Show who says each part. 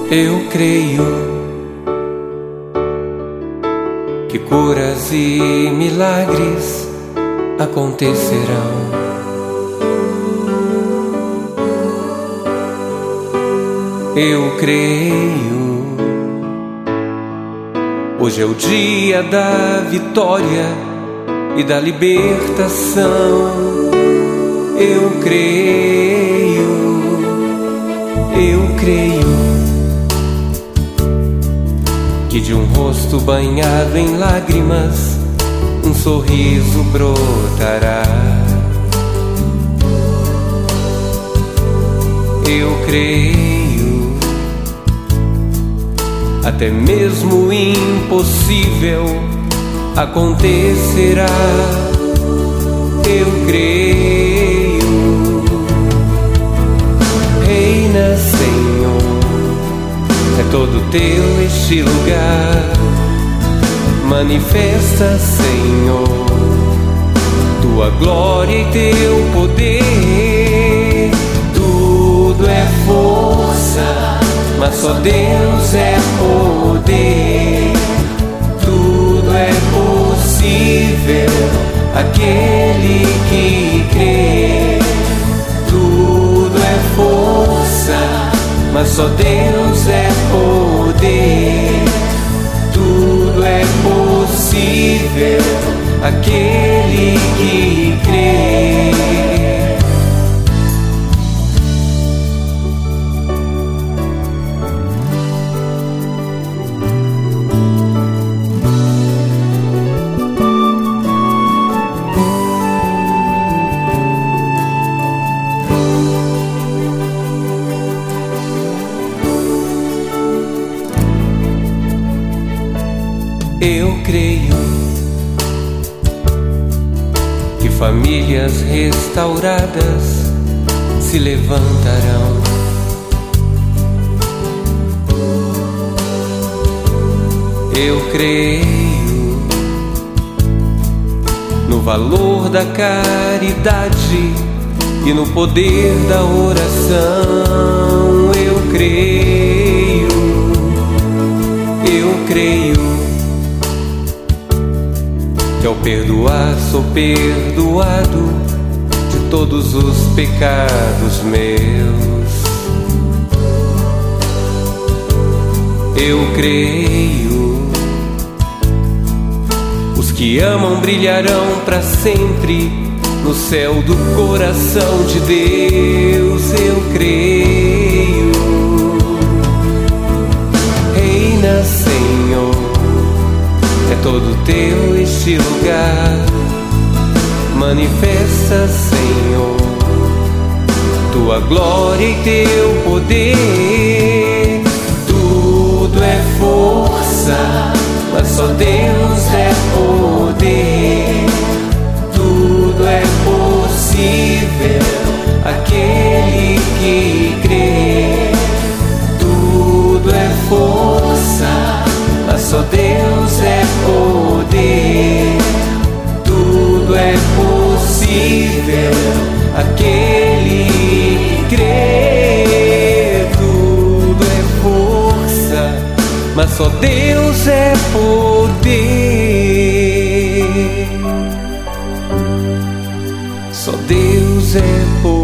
Speaker 1: Eu creio que curas e milagres acontecerão. Eu creio. Hoje é o dia da vitória e da libertação. Eu creio. Eu creio que de um rosto banhado em lágrimas um sorriso brotará. Eu creio, até mesmo o impossível acontecerá. Eu creio. Reina, Senhor, é todo teu este lugar. Manifesta, Senhor, tua glória e teu poder. Tudo é força, mas só Deus é poder. Tudo é possível aquele que crê. Tudo é força, mas só Deus é poder. Tudo é possível aquele que crê. Eu creio que famílias restauradas se levantarão. Eu creio no valor da caridade e no poder da oração. Eu creio. Eu creio que ao perdoar sou perdoado de todos os pecados meus. Eu creio, os que amam brilharão para sempre no céu do coração de Deus. Eu creio. Reina, Senhor, é todo teu este lugar. Manifesta, Senhor, tua glória e teu poder. Tudo é força, mas só Deus é poder. Tudo é possível aquele que crê. Tudo é força, mas só Deus é poder. Tudo é possível aquele que crê. Tudo é força, mas só Deus é poder. Só Deus é poder.